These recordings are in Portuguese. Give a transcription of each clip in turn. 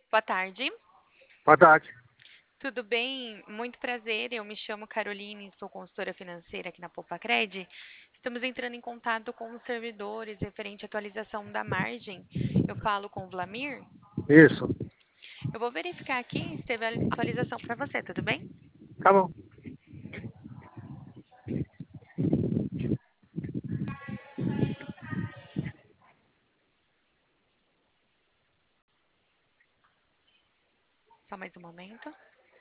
Boa tarde. Boa tarde. Tudo bem? Muito prazer. Eu me chamo Caroline, sou consultora financeira aqui na Poupa-Cred. Estamos entrando em contato com os servidores referente à atualização da margem. Eu falo com o Vlamir. Isso. Eu vou verificar aqui se teve a atualização para você, tudo bem? Tá bom. Só mais um momento.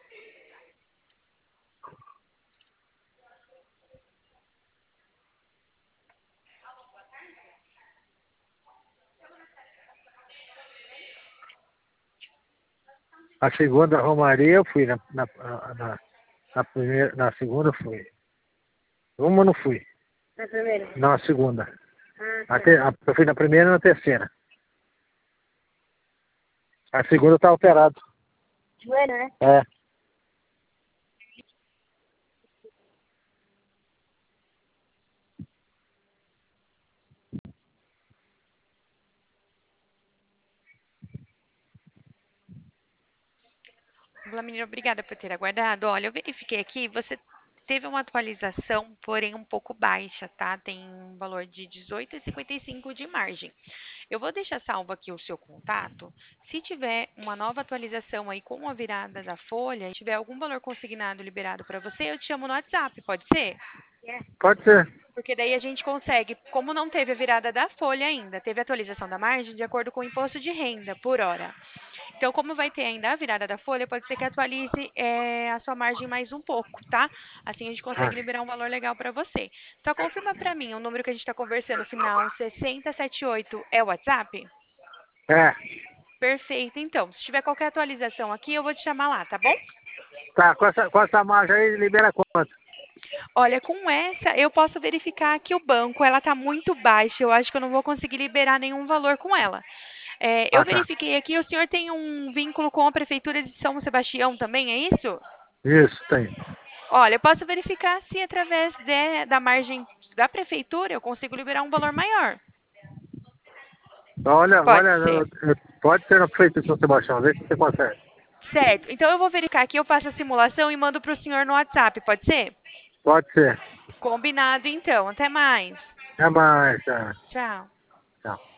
A segunda Romaria eu fui. Na primeira, na segunda eu fui. Uma eu não fui. Na primeira? Não, na segunda. Ah, tá. Eu fui na primeira e na terceira. A segunda tá alterado. Joelho, né? É. Vlamir, obrigada por ter aguardado. Olha, eu verifiquei aqui, você teve uma atualização, porém um pouco baixa, tá? Tem um valor de 18,55 de margem. Eu vou deixar salvo aqui o seu contato. Se tiver uma nova atualização aí com a virada da folha, e tiver algum valor consignado liberado para você, eu te chamo no WhatsApp, pode ser? Pode ser. Porque daí a gente consegue, como não teve a virada da folha ainda, teve a atualização da margem de acordo com o imposto de renda por hora. Então, como vai ter ainda a virada da folha, pode ser que atualize a sua margem mais um pouco, tá? Assim a gente Ah, consegue liberar um valor legal para você. Só confirma para mim, o número que a gente está conversando, final 6078, é o WhatsApp? é. Perfeito, então. Se tiver qualquer atualização aqui, eu vou te chamar lá, tá bom? Tá, com essa margem aí, libera quanto? Olha, com essa, eu posso verificar que o banco, ela tá muito baixa. Eu acho que eu não vou conseguir liberar nenhum valor com ela. Eu Ah, tá. verifiquei aqui, o senhor tem um vínculo com a Prefeitura de São Sebastião também, é isso? Isso, tem. Olha, eu posso verificar se através da margem da Prefeitura eu consigo liberar um valor maior. Olha, Pode olha, ser. pode ser na prefeitura de São Sebastião, vê se você consegue. Certo. Então eu vou verificar aqui, eu faço a simulação e mando para o senhor no WhatsApp, pode ser? Pode ser. Combinado, então. Até mais. É mais, tá. Tchau. Tchau.